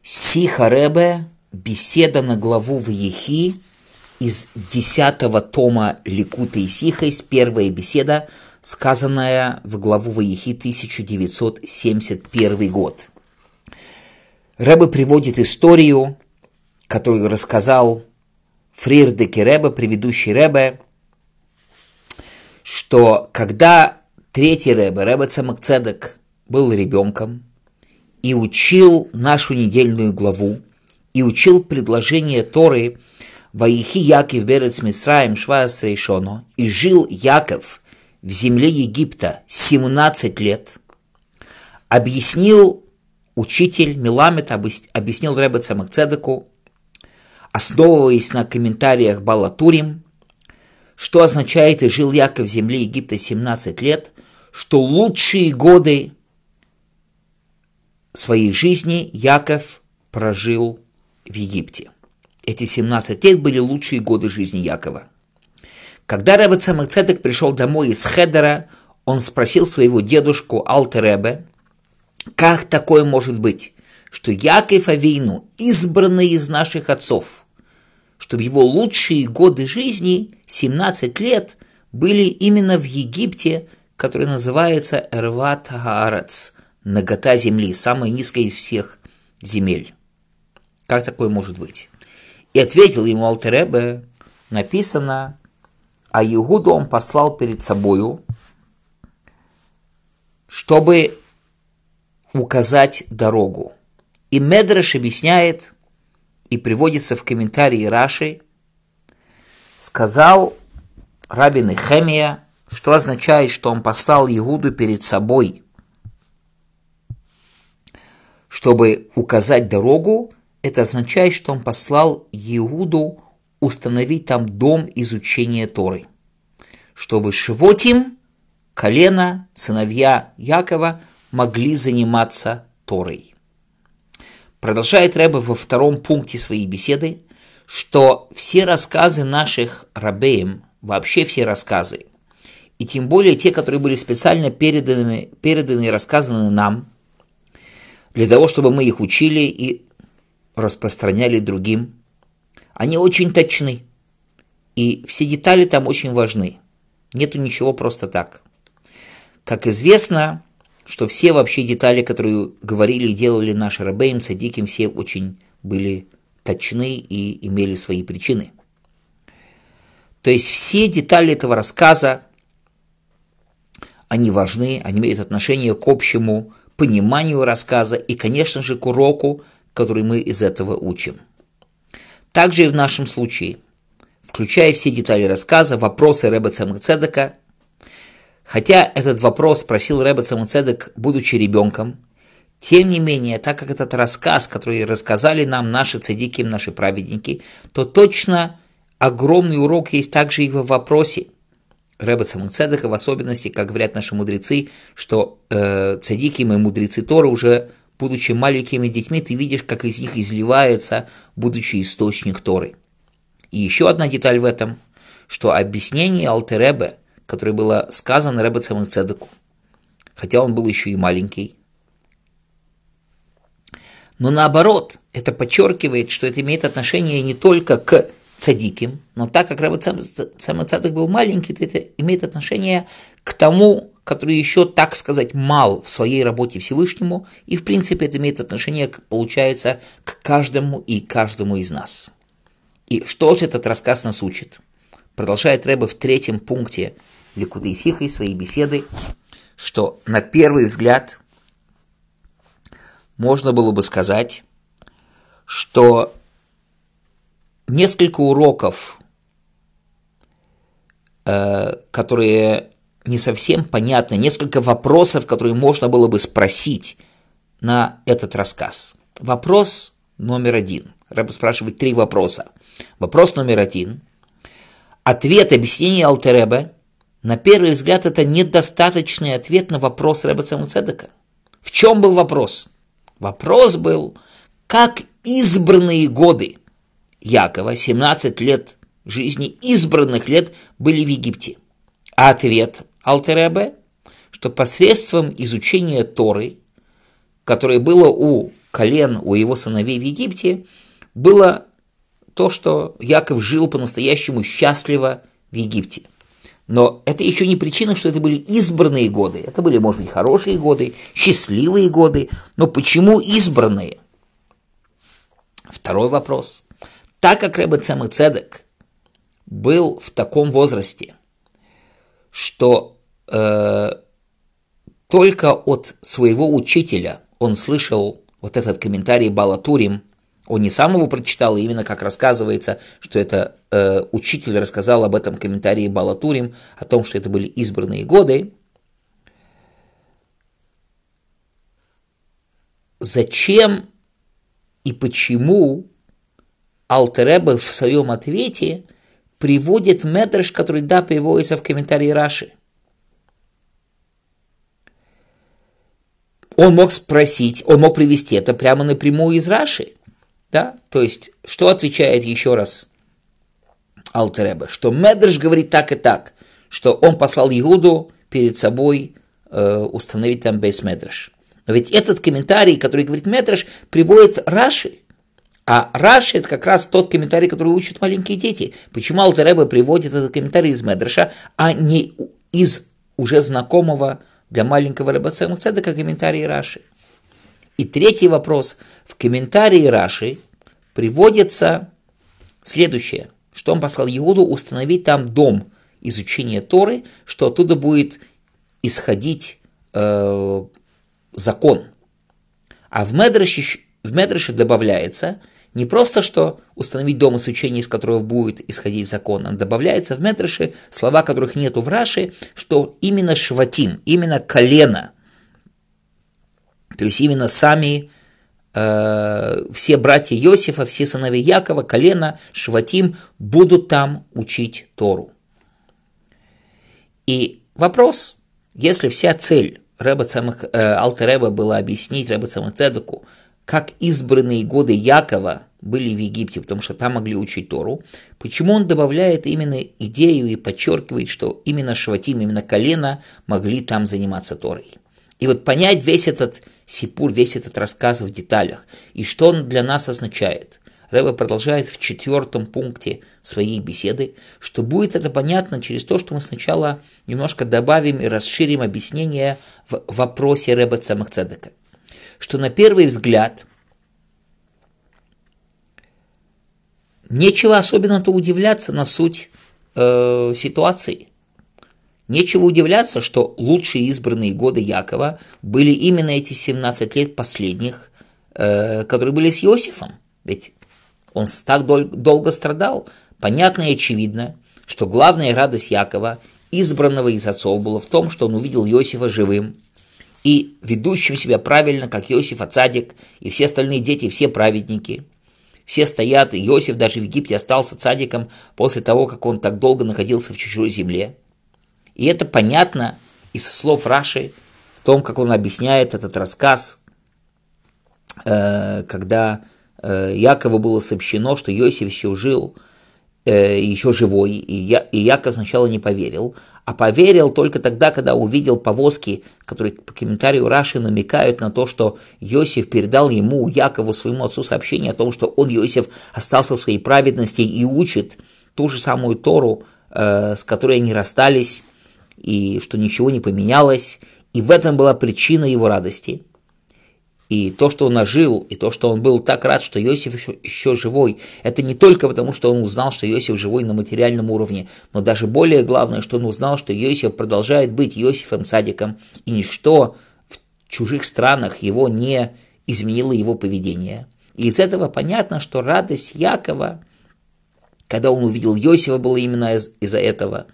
Сиха Ребе, беседа на главу Ваехи из 10-го тома Ликутей Сихос, первая беседа, сказанная в главу Ваехи 1971 год. Ребе приводит историю, которую рассказал Фрирдеке Ребе, предыдущий Ребе, что когда третий Ребе, Ребе Цемак Цедек, был ребенком и учил нашу недельную главу, и учил предложение Торы «Ваехи Яков берец Мицраим шваэс рейшоно», и жил Яков в земле Египта 17 лет, объяснил учитель Меламед, объяснил Ребе Цемак Цедеку, основываясь на комментариях Баал ха-Турим, что означает «и жил Яков в земле Египта 17 лет», что лучшие годы своей жизни Яков прожил в Египте. Эти 17 лет были лучшие годы жизни Якова. Когда Ребе Цемак Цедек пришел домой из Хедера, он спросил своего дедушку Алтер Ребе, как такое может быть, что Яков Авейну, избранный из наших отцов, чтобы его лучшие годы жизни, 17 лет, были именно в Египте, который называется Эрват Хаарец, нагота земли, самая низкая из всех земель. Как такое может быть? И ответил ему Алтер Ребе, написано, а Иуду он послал перед собою, чтобы указать дорогу. И Медраш объясняет, и приводится в комментарии Раши, сказал Раби Нехемия, что означает, что он послал Иуду перед собой, чтобы указать дорогу. Это означает, что он послал Иуду установить там дом изучения Торы, чтобы Шивотим, колено, сыновья Якова, могли заниматься Торой. Продолжает Ребе во втором пункте своей беседы, что все рассказы наших рабеем, вообще все рассказы, и тем более те, которые были специально переданы и рассказаны нам, для того, чтобы мы их учили и распространяли другим, они очень точны, и все детали там очень важны. Нету ничего просто так. Как известно, что все вообще детали, которые говорили и делали наши рабеим, цадиким, все очень были точны и имели свои причины. То есть все детали этого рассказа, они важны, они имеют отношение к общему пониманию рассказа и, конечно же, к уроку, который мы из этого учим. Также и в нашем случае, включая все детали рассказа, вопросы Ребе Цемак Цедека, хотя этот вопрос спросил Ребе Цемак Цедек, будучи ребенком, тем не менее, так как этот рассказ, который рассказали нам наши цадики, наши праведники, то точно огромный урок есть также и в вопросе Ребе Цемак Цедека, в особенности, как говорят наши мудрецы, что цадики и мудрецы Торы уже, будучи маленькими детьми, ты видишь, как из них изливается будущий источник Торы. И еще одна деталь в этом, что объяснение Алтер Ребе, которое было сказано Ребе Цемак Цедеку, хотя он был еще и маленький, но наоборот, это подчеркивает, что это имеет отношение не только к цадиким, но так как Ребе Цемак Цедек был маленький, то это имеет отношение к тому, который еще, так сказать, мал в своей работе Всевышнему, и в принципе это имеет отношение, получается, к каждому и каждому из нас. И что же этот рассказ нас учит? Продолжает Ребе в третьем пункте Ликутей Сихос своей беседы, что на первый взгляд можно было бы сказать, что несколько уроков, которые не совсем понятны, несколько вопросов, которые можно было бы спросить на этот рассказ. Вопрос номер один. Ребе спрашивает 3 вопроса. Вопрос номер 1. Ответ, объяснение Алтер Ребе, на первый взгляд, это недостаточный ответ на вопрос Ребе Цемак Цедека. В чем был вопрос? Вопрос был, как избранные годы Якова, 17 лет жизни, избранных лет, были в Египте. А ответ Алтер Ребе, что посредством изучения Торы, которое было у колен у его сыновей в Египте было то, что Яков жил по-настоящему счастливо в Египте. Но это еще не причина, что это были избранные годы. Это были, может быть, хорошие годы, счастливые годы. Но почему избранные? Второй вопрос. Так как Ребе Цемах Цедек был в таком возрасте, что только от своего учителя он слышал вот этот комментарий Баал ха-Турим. Он не сам его прочитал, именно как рассказывается, что это учитель рассказал об этом комментарии Баал ха-Турим, о том, что это были избранные годы. Зачем и почему Алтер Ребе в своем ответе приводит медреш, который приводится в комментарии Раши? Он мог спросить, он мог привести это прямо напрямую из Раши. Да? То есть, что отвечает еще раз Алтер Ребе? Что медреш говорит так и так, что он послал Иуду перед собой установить там бейс медреш. Но ведь этот комментарий, который говорит медреш, приводит Раши. А Раши — это как раз тот комментарий, который учат маленькие дети. Почему Алтер Ребе приводит этот комментарий из медреша, а не из уже знакомого для маленького Ребе Цемах Цедека комментария Раши? И третий вопрос. В комментарии Раши приводится следующее, что он послал Иуду установить там дом изучения Торы, что оттуда будет исходить закон. А в Медреше добавляется не просто, что установить дом изучения, из которого будет исходить закон, а добавляется в Медреше слова, которых нету в Раши, что именно шватим, именно колено, то есть именно сами все братья Иосифа, все сыновья Якова, колено, шватим будут там учить Тору. И вопрос, если вся цель Алтер Ребе была объяснить Ребе Цемах Цедеку, как избранные годы Якова были в Египте, потому что там могли учить Тору, почему он добавляет именно идею и подчеркивает, что именно шватим, именно колено могли там заниматься Торой. И вот понять весь этот сипур, весь этот рассказ в деталях, и что он для нас означает. Ребе продолжает в 4 пункте своей беседы, что будет это понятно через то, что мы сначала немножко добавим и расширим объяснение в вопросе Ребе Цемах Цедека. Что на первый взгляд нечего особенно-то удивляться на суть ситуации. Нечего удивляться, что лучшие избранные годы Якова были именно эти 17 лет последних, которые были с Иосифом. Ведь он так долго страдал. Понятно и очевидно, что главная радость Якова, избранного из отцов, была в том, что он увидел Иосифа живым и ведущим себя правильно, как Иосиф ацадик, и все остальные дети, все праведники. Все стоят, и Иосиф даже в Египте остался цадиком после того, как он так долго находился в чужой земле. И это понятно из слов Раши, в том, как он объясняет этот рассказ, когда Якову было сообщено, что Иосиф еще жил, еще живой, и Яков сначала не поверил, а поверил только тогда, когда увидел повозки, которые по комментарию Раши намекают на то, что Иосиф передал ему, Якову, своему отцу, сообщение о том, что он, Иосиф, остался в своей праведности и учит ту же самую Тору, с которой они расстались, и что ничего не поменялось, и в этом была причина его радости. И то, что он ожил, и то, что он был так рад, что Иосиф еще живой, это не только потому, что он узнал, что Иосиф живой на материальном уровне, но даже более главное, что он узнал, что Иосиф продолжает быть Иосифом цадиком, и ничто в чужих странах его не изменило его поведение. И из этого понятно, что радость Якова, когда он увидел Иосифа, была именно из-за этого.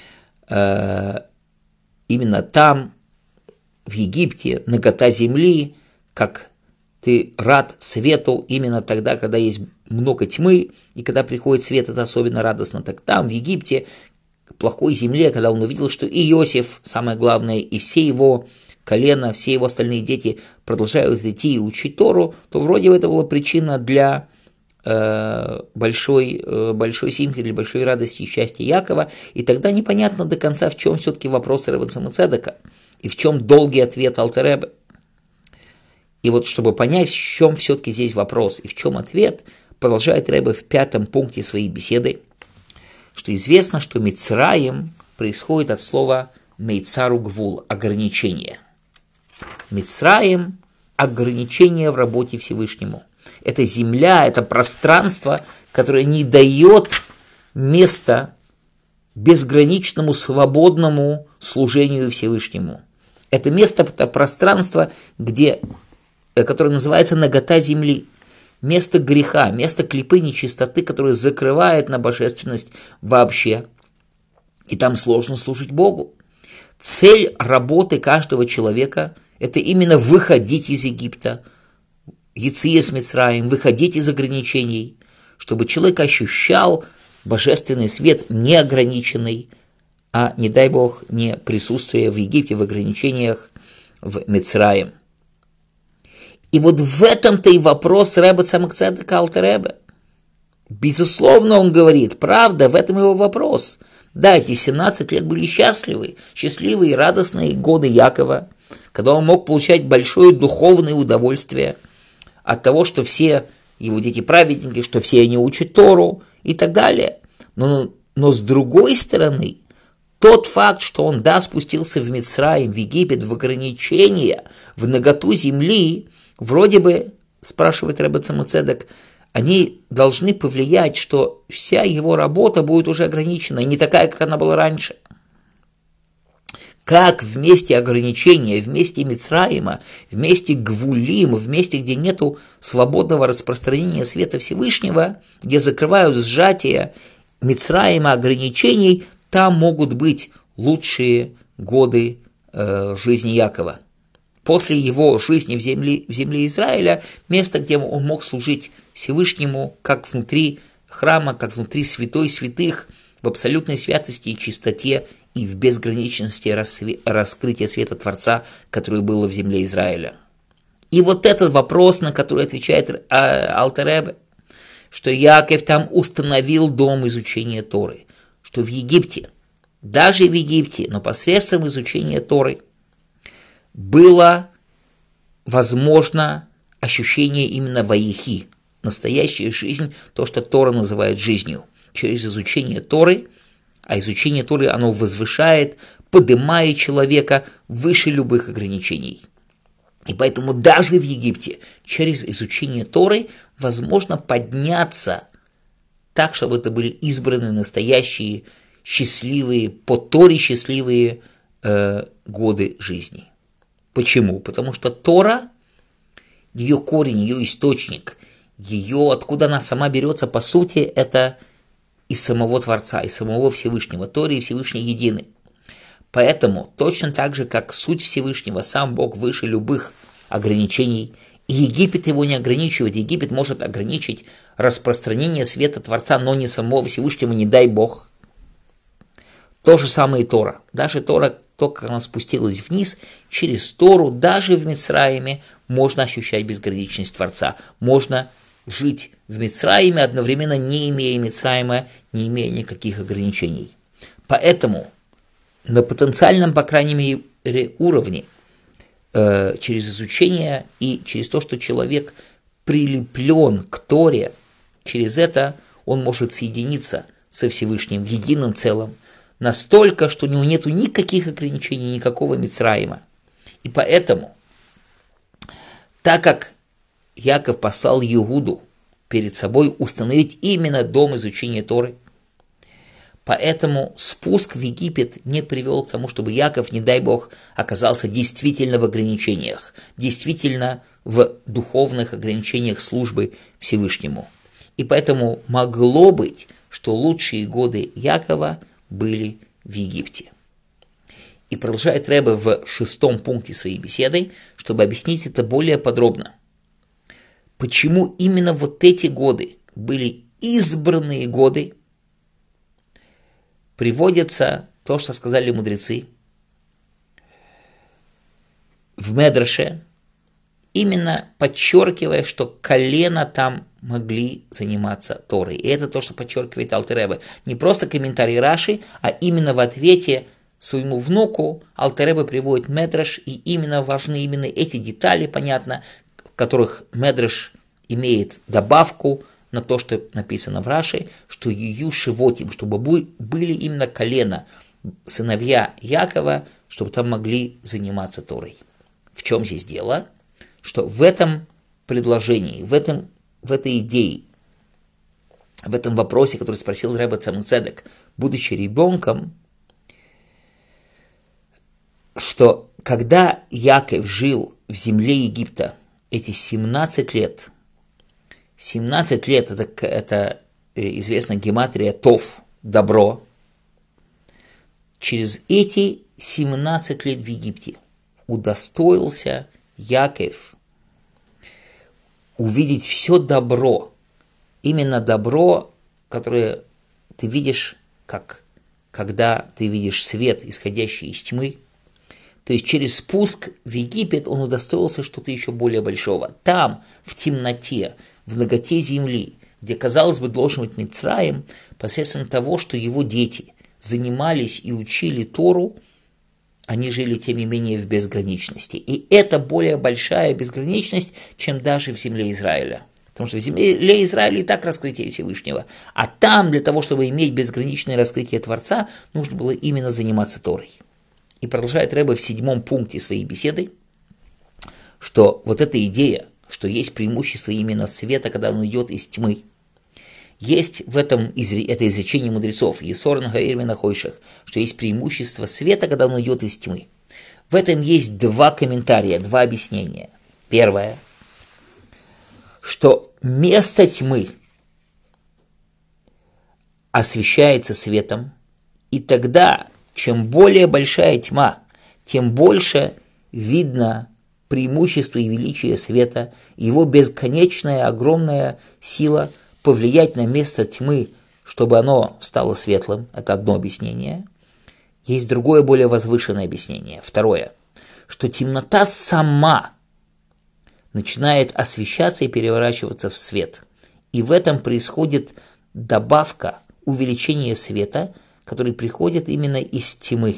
Именно там, в Египте, нагота земли, как ты рад свету именно тогда, когда есть много тьмы, и когда приходит свет, это особенно радостно. Так там, в Египте, в плохой земле, когда он увидел, что и Иосиф, самое главное, и все его колена, все его остальные дети продолжают идти и учить Тору, то вроде бы это была причина для большой симхи, для большой радости и счастья Якова, и тогда непонятно до конца, в чем все-таки вопрос Ребе Цемах Цедека, и в чем долгий ответ Алтер Ребе. И вот чтобы понять, в чем все-таки здесь вопрос и в чем ответ, продолжает Ребе в 5 пункте своей беседы, что известно, что Мицраим происходит от слова «мейцару гвул» – ограничение. Мицраим – ограничение в работе Всевышнему. Это земля, это пространство, которое не дает места безграничному свободному служению Всевышнему. Это место, это пространство, которое называется нагота земли. Место греха, место клипы нечистоты, которое закрывает на божественность вообще. И там сложно служить Богу. Цель работы каждого человека – это именно выходить из Египта, Ециес Мицраим, выходить из ограничений, чтобы человек ощущал божественный свет неограниченный, а, не дай Бог, не присутствие в Египте в ограничениях в Мицраим. И вот в этом-то и вопрос Ребе Цадок Tzedek Алтер Ребе. Безусловно, он говорит, правда, в этом его вопрос. Да, эти 17 лет были счастливые и радостные годы Якова, когда он мог получать большое духовное удовольствие от того, что все его дети-праведники, что все они учат Тору и так далее. Но с другой стороны, тот факт, что он, спустился в Мицраим, в Египет, в ограничения, в наготу земли, вроде бы, спрашивает Ребе Цадок Tzedek, они должны повлиять, что вся его работа будет уже ограничена, и не такая, как она была раньше. Как в месте ограничения, в месте Мицраима, в месте Гвулим, в месте, где нету свободного распространения света Всевышнего, где закрывают сжатие Мицраима ограничений, там могут быть лучшие годы жизни Якова. После его жизни в земле Израиля, место, где он мог служить Всевышнему, как внутри храма, как внутри святой святых, в абсолютной святости и чистоте, и в безграничности раскрытия света Творца, которое было в земле Израиля. И вот этот вопрос, на который отвечает Алтер Ребе, что Яков там установил дом изучения Торы, что в Египте, даже в Египте, но посредством изучения Торы, было возможно ощущение именно ваихи, настоящая жизнь, то, что Тора называет жизнью. Через изучение Торы, а изучение Торы, оно возвышает, поднимает человека выше любых ограничений. И поэтому даже в Египте через изучение Торы возможно подняться так, чтобы это были избраны настоящие, счастливые, по Торе счастливые годы жизни. Почему? Потому что Тора, ее корень, ее источник, ее, откуда она сама берется, по сути, это из самого Творца, из самого Всевышнего. Тора и Всевышний едины. Поэтому, точно так же, как суть Всевышнего, сам Бог выше любых ограничений, и Египет его не ограничивает. Египет может ограничить распространение света Творца, но не самого Всевышнего, не дай Бог. То же самое и Тора. Даже Тора, то, как она спустилась вниз, через Тору, даже в Мицраиме, можно ощущать безграничность Творца. Можно жить в Мицраиме, одновременно не имея Мицраима, не имея никаких ограничений. Поэтому на потенциальном, по крайней мере, уровне, через изучение и через то, что человек прилеплен к Торе, через это он может соединиться со Всевышним в едином целом, настолько, что у него нет никаких ограничений, никакого Мицраима. И поэтому, так как Яков послал Иуду перед собой установить именно дом изучения Торы, поэтому спуск в Египет не привел к тому, чтобы Яков, не дай Бог, оказался действительно в ограничениях, действительно в духовных ограничениях службы Всевышнему. И поэтому могло быть, что лучшие годы Якова были в Египте. И продолжает Ребе в 6 пункте своей беседы, чтобы объяснить это более подробно. Почему именно вот эти годы были избранные годы, приводится то, что сказали мудрецы в Медраше, именно подчеркивая, что колено там могли заниматься Торой. И это то, что подчеркивает Алтер Ребе. Не просто комментарий Раши, а именно в ответе своему внуку Алтер Ребе приводит Медраш, и именно важны именно эти детали, понятно, которых Медреш имеет добавку на то, что написано в Раши, что Ию Шивотим, чтобы были именно колено, сыновья Якова, чтобы там могли заниматься Торой. В чем здесь дело? Что в этом предложении, в этой идее, в этом вопросе, который спросил Ребе Цамцедек, будучи ребенком, что когда Яков жил в земле Египта эти 17 лет это известная гематрия Тов, добро, через эти 17 лет в Египте удостоился Яков увидеть все добро, именно добро, которое ты видишь, когда ты видишь свет, исходящий из тьмы. То есть через спуск в Египет он удостоился что-то еще более большого. Там, в темноте, в наготе земли, где, казалось бы, должен быть Мицраим, посредством того, что его дети занимались и учили Тору, они жили, тем не менее, в безграничности. И это более большая безграничность, чем даже в земле Израиля. Потому что в земле Израиля и так раскрытие Всевышнего. А там, для того, чтобы иметь безграничное раскрытие Творца, нужно было именно заниматься Торой. И продолжает Ребе в 7 пункте своей беседы, что вот эта идея, что есть преимущество именно света, когда он идет из тьмы, есть в этом это изречение мудрецов, Есорн Гаирмина Хойшах, что есть преимущество света, когда он идет из тьмы. В этом есть 2 комментария, 2 объяснения. Первое, что место тьмы освещается светом, и тогда, чем более большая тьма, тем больше видно преимущество и величие света, его бесконечная огромная сила повлиять на место тьмы, чтобы оно стало светлым. Это одно объяснение. Есть другое, более возвышенное объяснение. Второе, что темнота сама начинает освещаться и переворачиваться в свет. И в этом происходит добавка, увеличение света, который приходит именно из тьмы.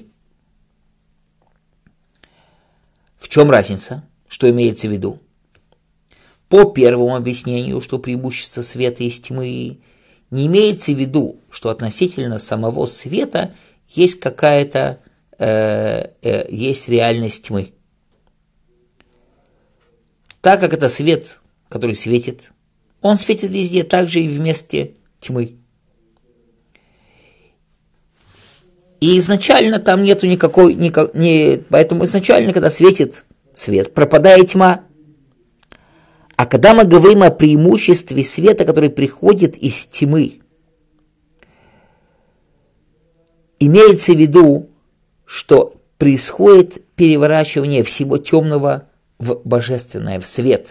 В чем разница? Что имеется в виду? По первому объяснению, что преимущество света из тьмы, не имеется в виду, что относительно самого света есть какая-то, есть реальность тьмы. Так как это свет, который светит, он светит везде, также и в месте тьмы. И изначально там нету поэтому изначально, когда светит свет, пропадает тьма. А когда мы говорим о преимуществе света, который приходит из тьмы, имеется в виду, что происходит переворачивание всего темного в божественное, в свет.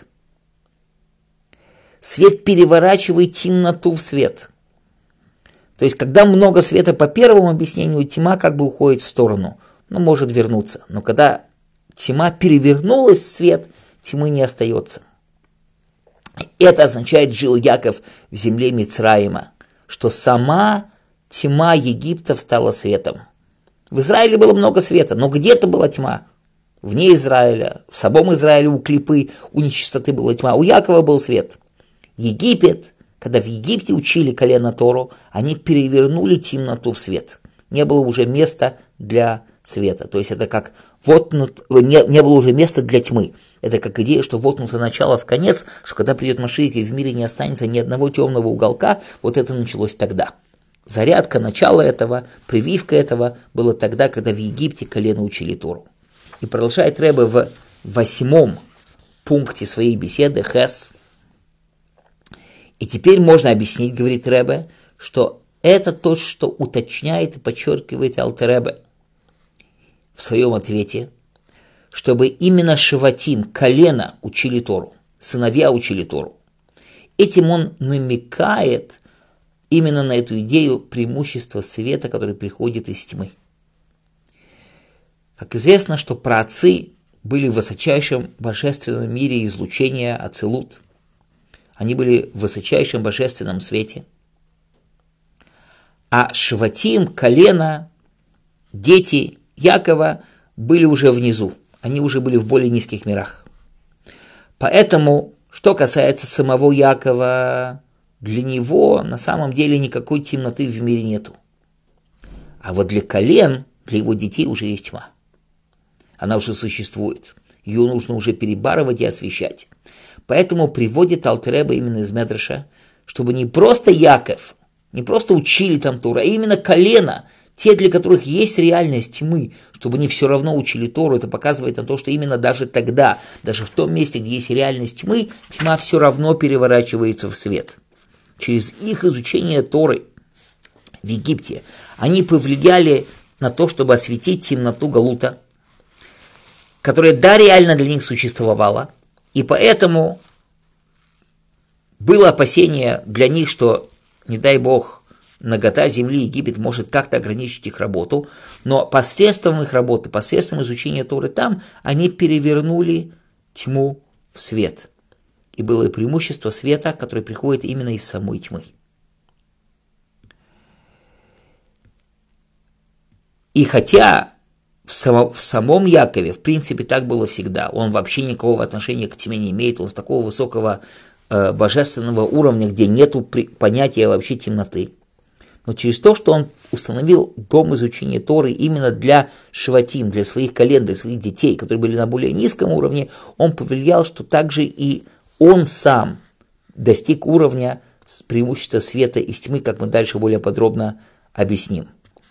Свет переворачивает темноту в свет. То есть, когда много света по первому объяснению, тьма как бы уходит в сторону, но может вернуться. Но когда тьма перевернулась в свет, тьмы не остается. Это означает, жил Яков в земле Мицраима, что сама тьма Египта стала светом. В Израиле было много света, но где-то была тьма. Вне Израиля, в самом Израиле у клипы, у нечистоты была тьма, у Якова был свет. Египет, когда в Египте учили колено Тору, они перевернули темноту в свет. Не было уже места для света. То есть это как не было уже места для тьмы. Это как идея, что воткнуто начало в конец, что когда придет Машиах и в мире не останется ни одного темного уголка, вот это началось тогда. Зарядка, начало этого, прививка этого было тогда, когда в Египте колено учили Тору. И продолжает Ребе в 8 пункте своей беседы, Хес. И теперь можно объяснить, говорит Ребе, что это то, что уточняет и подчеркивает Алтер Ребе в своем ответе, чтобы именно Шиватим, колено, учили Тору, сыновья учили Тору. Этим он намекает именно на эту идею преимущества света, который приходит из тьмы. Как известно, что праотцы были в высочайшем божественном мире излучения Ацилут. Они были в высочайшем божественном свете. А Шватим, колено, дети Якова были уже внизу. Они уже были в более низких мирах. Поэтому, что касается самого Якова, для него на самом деле никакой темноты в мире нету. А вот для колен, для его детей уже есть тьма. Она уже существует. Ее нужно уже перебарывать и освещать. Поэтому приводит Алтер Ребе именно из Медреша, чтобы не просто Яков, не просто учили там Тору, а именно колено, те, для которых есть реальность тьмы, чтобы они все равно учили Тору. Это показывает на то, что именно даже тогда, даже в том месте, где есть реальность тьмы, тьма все равно переворачивается в свет. Через их изучение Торы в Египте они повлияли на то, чтобы осветить темноту Галута, которая, да, реально для них существовала, и поэтому было опасение для них, что, не дай бог, нагота земли Египет может как-то ограничить их работу, но посредством их работы, посредством изучения Торы там, они перевернули тьму в свет. И было преимущество света, которое приходит именно из самой тьмы. И хотя в самом Якове, в принципе, так было всегда, он вообще никакого отношения к тьме не имеет, он с такого высокого божественного уровня, где нету понятия вообще темноты. Но через то, что он установил дом изучения Торы именно для шватим, для своих колен, для своих детей, которые были на более низком уровне, он повлиял, что также и он сам достиг уровня преимущества света из тьмы, как мы дальше более подробно объясним.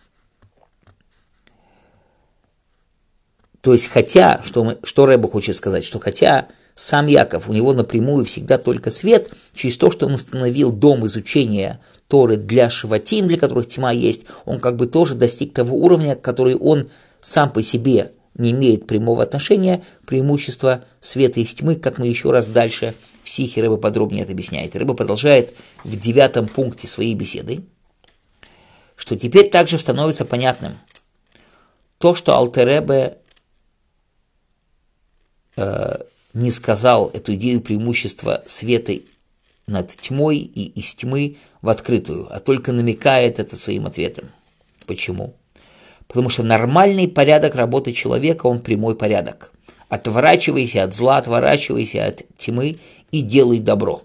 То есть, хотя, что Ребе хочет сказать, что хотя сам Яков, у него напрямую всегда только свет, через то, что он установил дом изучения Торы для шватим, для которых тьма есть, он как бы тоже достиг того уровня, который он сам по себе не имеет прямого отношения, преимущества света из тьмы, как мы еще раз дальше в Сихе Ребе подробнее это объясняет. Ребе продолжает в 9 пункте своей беседы, что теперь также становится понятным то, что Алтер Ребе не сказал эту идею преимущества света над тьмой и из тьмы в открытую, а только намекает это своим ответом. Почему? Потому что нормальный порядок работы человека, он прямой порядок. Отворачивайся от зла, отворачивайся от тьмы и делай добро.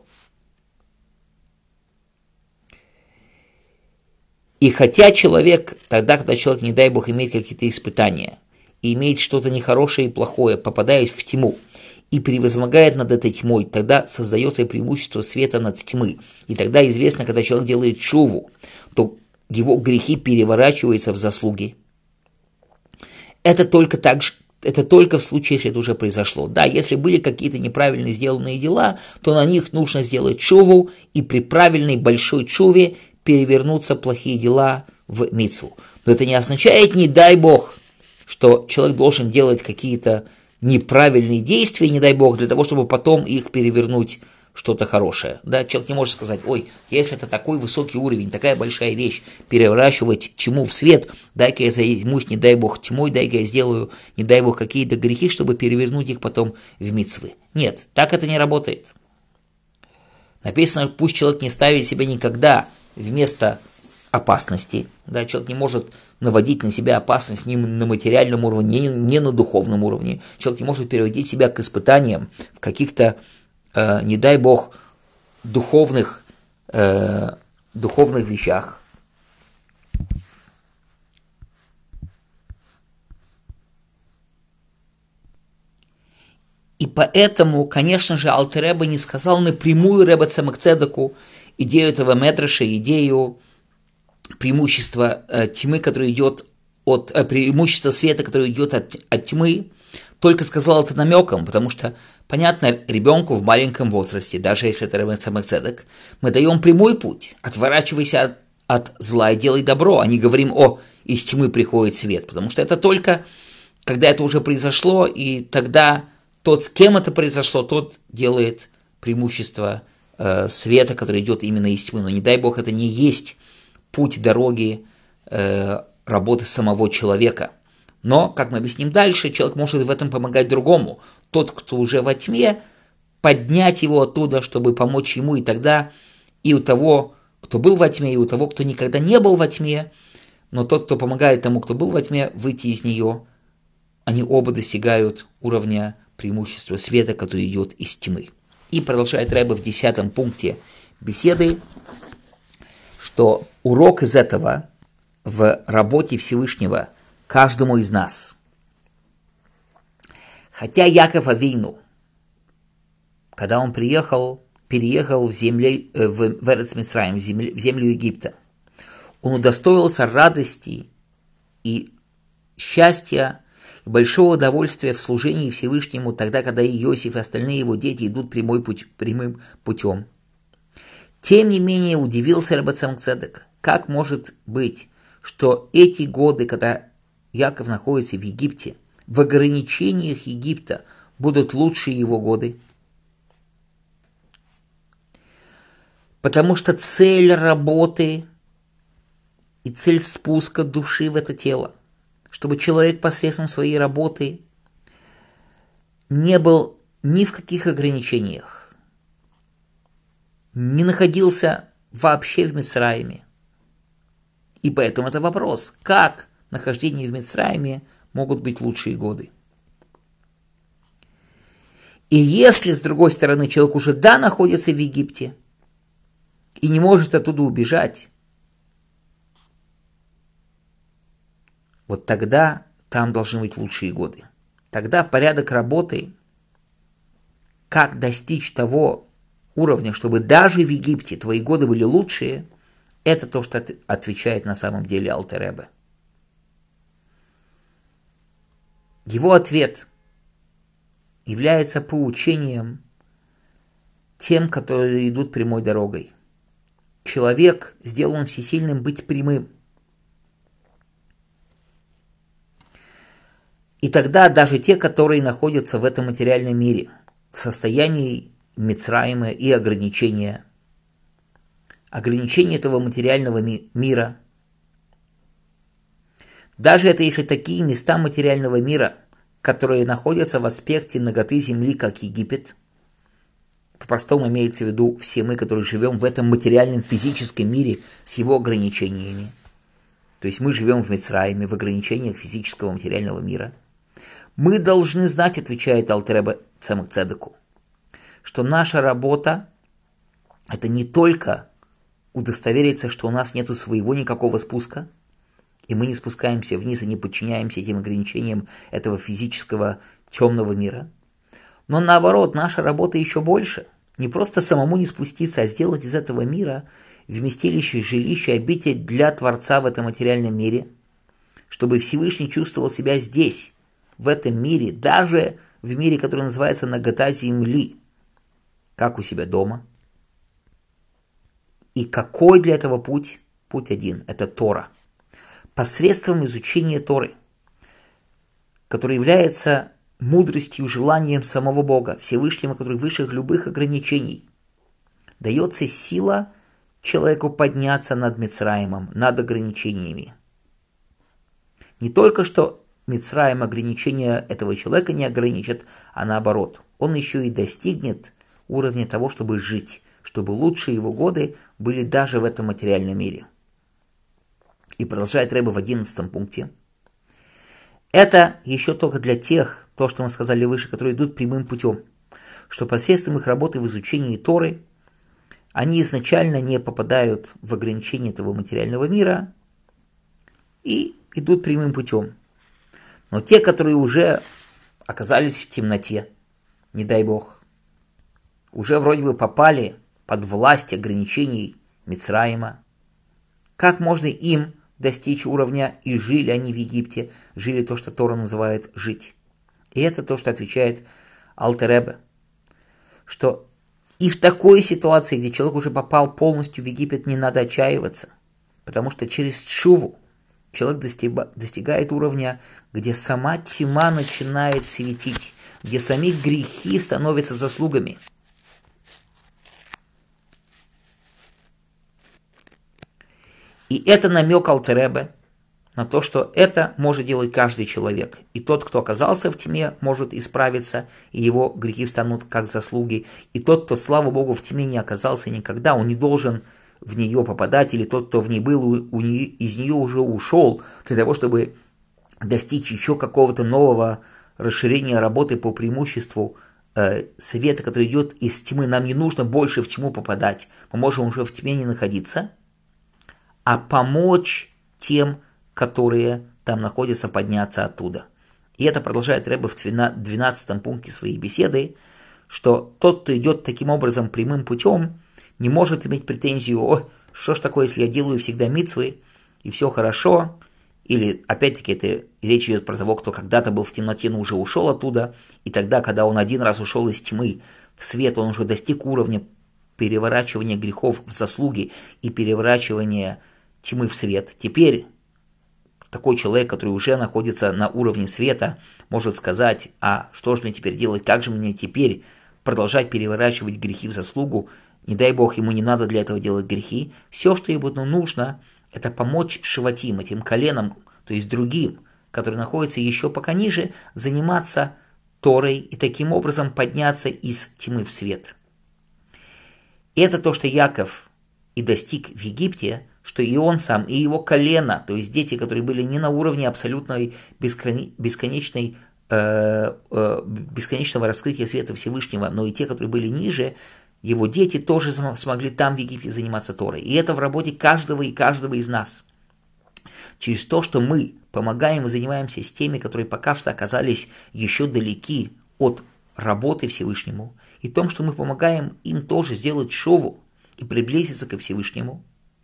И хотя человек, тогда, когда человек, не дай Бог, имеет какие-то испытания, и имеет что-то нехорошее и плохое, попадает в тьму и превозмогает над этой тьмой, тогда создается преимущество света над тьмой. И тогда известно, когда человек делает шуву, то его грехи переворачиваются в заслуги. Это только в случае, если это уже произошло. Да, если были какие-то неправильно сделанные дела, то на них нужно сделать шуву, и при правильной большой шуве перевернутся плохие дела в мицву. Но это не означает, не дай Бог, что человек должен делать какие-то неправильные действия, не дай Бог, для того, чтобы потом их перевернуть в что-то хорошее. Да, человек не может сказать, ой, если это такой высокий уровень, такая большая вещь, переворачивать тьму в свет, дай-ка я займусь, не дай Бог, тьмой, дай-ка я сделаю, не дай Бог, какие-то грехи, чтобы перевернуть их потом в мицвы. Нет, так это не работает. Написано, пусть человек не ставит себя никогда вместо опасности. Да, человек не может наводить на себя опасность ни на материальном уровне, ни на духовном уровне. Человек не может переводить себя к испытаниям в каких-то, не дай Бог, духовных вещах. И поэтому, конечно же, Алтер Ребе не сказал напрямую Ребе Цемах Цедеку идею этого Медреша, идею преимущество тьмы, которое идет от преимущества света, которое идет от тьмы, только сказал это намеком, потому что, понятно, ребенку в маленьком возрасте, даже если это Ребе Цемах Цедек, мы даем прямой путь, отворачивайся от зла и делай добро, а не говорим, из тьмы приходит свет, потому что это только, когда это уже произошло, и тогда тот, с кем это произошло, тот делает преимущество света, который идет именно из тьмы, но не дай Бог, это не есть путь дороги работы самого человека. Но, как мы объясним дальше, человек может в этом помогать другому. Тот, кто уже во тьме, поднять его оттуда, чтобы помочь ему, и тогда и у того, кто был во тьме, и у того, кто никогда не был во тьме, но тот, кто помогает тому, кто был во тьме, выйти из нее, они оба достигают уровня преимущество света, который идет из тьмы. И продолжает Ребе в 10 пункте беседы, что урок из этого в работе Всевышнего каждому из нас. Хотя Яков Авину, когда он переехал в Эрец Мицраим, в землю Египта, он удостоился радости и счастья, и большого удовольствия в служении Всевышнему, тогда, когда Иосиф и остальные его дети идут прямым путем. Тем не менее, удивился Рабби Цемах Цедек, как может быть, что эти годы, когда Яков находится в Египте, в ограничениях Египта будут лучшие его годы? Потому что цель работы и цель спуска души в это тело, чтобы человек посредством своей работы не был ни в каких ограничениях, не находился вообще в Мицраиме. И поэтому это вопрос, как нахождение в Мицраиме могут быть лучшие годы. И если, с другой стороны, человек уже находится в Египте и не может оттуда убежать, вот тогда там должны быть лучшие годы. Тогда порядок работы, как достичь того уровня, чтобы даже в Египте твои годы были лучшие, это то, что отвечает на самом деле Алтер Ребе. Его ответ является поучением тем, которые идут прямой дорогой. Человек сделан всесильным быть прямым. И тогда даже те, которые находятся в этом материальном мире, в состоянии Мицраима и ограничения этого материального мира, даже это если такие места материального мира, которые находятся в аспекте наготы земли, как Египет, по-простому имеется в виду все мы, которые живем в этом материальном физическом мире с его ограничениями. То есть мы живем в Мицраиме, в ограничениях физического материального мира. Мы должны знать, отвечает Алтер Ребе Цемах Цедеку, что наша работа – это не только удостовериться, что у нас нет своего никакого спуска, и мы не спускаемся вниз и не подчиняемся этим ограничениям этого физического темного мира. Но наоборот, наша работа еще больше. Не просто самому не спуститься, а сделать из этого мира вместилище, жилище, обитель для Творца в этом материальном мире, чтобы Всевышний чувствовал себя здесь, в этом мире, даже в мире, который называется нагота земли, как у себя дома. И какой для этого путь? Путь один – это Тора. Посредством изучения Торы, который является мудростью, желанием самого Бога, Всевышнего, который выше любых ограничений, дается сила человеку подняться над Мицраимом, над ограничениями. Не только что Мицраим ограничения этого человека не ограничит, а наоборот, он еще и достигнет уровня того, чтобы жить, чтобы лучшие его годы были даже в этом материальном мире. И продолжает Ребе в 11 пункте. Это еще только для тех, то, что мы сказали выше, которые идут прямым путем, что посредством их работы в изучении Торы они изначально не попадают в ограничения этого материального мира и идут прямым путем. Но те, которые уже оказались в темноте, не дай Бог, уже вроде бы попали под власть ограничений Мицраима, как можно им достичь уровня «и жили они в Египте», жили то, что Тора называет «жить». И это то, что отвечает Алтер Ребе, что и в такой ситуации, где человек уже попал полностью в Египет, не надо отчаиваться, потому что через тшуву человек достигает уровня, где сама тьма начинает светить, где сами грехи становятся заслугами. И это намек Алтер Ребе на то, что это может делать каждый человек. И тот, кто оказался в тьме, может исправиться, и его грехи станут как заслуги. И тот, кто, слава Богу, в тьме не оказался никогда, он не должен в нее попадать, или тот, кто в ней был, из нее уже ушел, для того, чтобы достичь еще какого-то нового расширение работы по преимуществу света, который идет из тьмы. Нам не нужно больше в тьму попадать. Мы можем уже в тьме не находиться, а помочь тем, которые там находятся, подняться оттуда. И это продолжает Ребе в 12 пункте своей беседы, что тот, кто идет таким образом прямым путем, не может иметь претензию: о, что ж такое, если я делаю всегда мицвы, и все хорошо. Или, опять-таки, это речь идет про того, кто когда-то был в темноте, но уже ушел оттуда, и тогда, когда он один раз ушел из тьмы в свет, он уже достиг уровня переворачивания грехов в заслуги и переворачивания тьмы в свет. Теперь такой человек, который уже находится на уровне света, может сказать: а что же мне теперь делать, как же мне теперь продолжать переворачивать грехи в заслугу? Не дай Бог, ему не надо для этого делать грехи. Все, что ему нужно, это помочь шиватим, этим коленам, то есть другим, которые находятся еще пока ниже, заниматься Торой и таким образом подняться из тьмы в свет. И это то, что Яков и достиг в Египте, что и он сам, и его колено, то есть дети, которые были не на уровне абсолютной бесконечного раскрытия света Всевышнего, но и те, которые были ниже, его дети тоже смогли там в Египте заниматься Торой. И это в работе каждого из нас. Через то, что мы помогаем и занимаемся с теми, которые пока что оказались еще далеки от работы Всевышнему, и том, что мы помогаем им тоже сделать шову и приблизиться ко Всевышнему,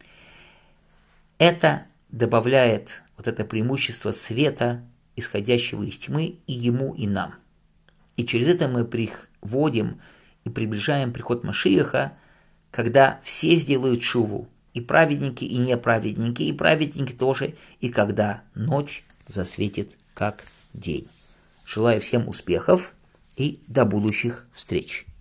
это добавляет вот это преимущество света, исходящего из тьмы, и ему, и нам. И через это мы приводим и приближаем приход Машиаха, когда все сделают шуву, и праведники, и неправедники, и праведники тоже, и когда ночь засветит, как день. Желаю всем успехов и до будущих встреч.